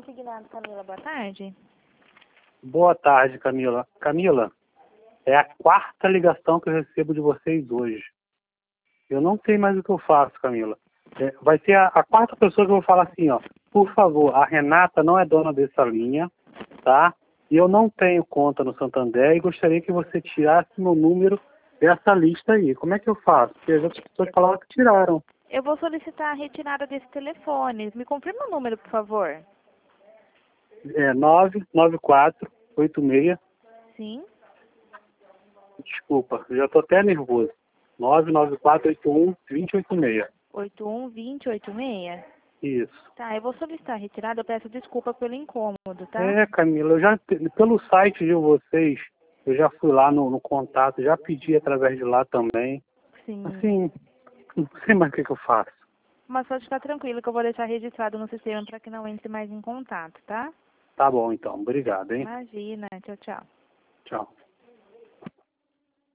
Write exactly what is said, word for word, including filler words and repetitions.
consignado, Camila. Boa tarde. Boa tarde, Camila. Camila, é a quarta ligação que eu recebo de vocês hoje. Eu não sei mais o que eu faço, Camila. É, vai ser a, a quarta pessoa que eu vou falar assim, ó. Por favor, a Renata não é dona dessa linha, tá? E eu não tenho conta no Santander e gostaria que você tirasse meu número dessa lista aí. Como é que eu faço? Porque as outras pessoas falaram que tiraram. Eu vou solicitar a retirada desse telefone. Me confirma o número, por favor. É nove nove quatro oito seis. Sim. Desculpa, eu já tô até nervoso. nove nove quatro oito um dois zero oito seis. oito um dois zero oito seis? Isso. Tá, eu vou solicitar a retirada. Eu peço desculpa pelo incômodo, tá? É, Camila, eu já, pelo site de vocês, eu já fui lá no, no contato, já pedi através de lá também. Sim. Assim, não sei mais o que, que eu faço. Mas pode ficar tranquilo que eu vou deixar registrado no sistema para que não entre mais em contato, tá? Tá bom, então. Obrigado, hein? Imagina. Tchau, tchau. Tchau.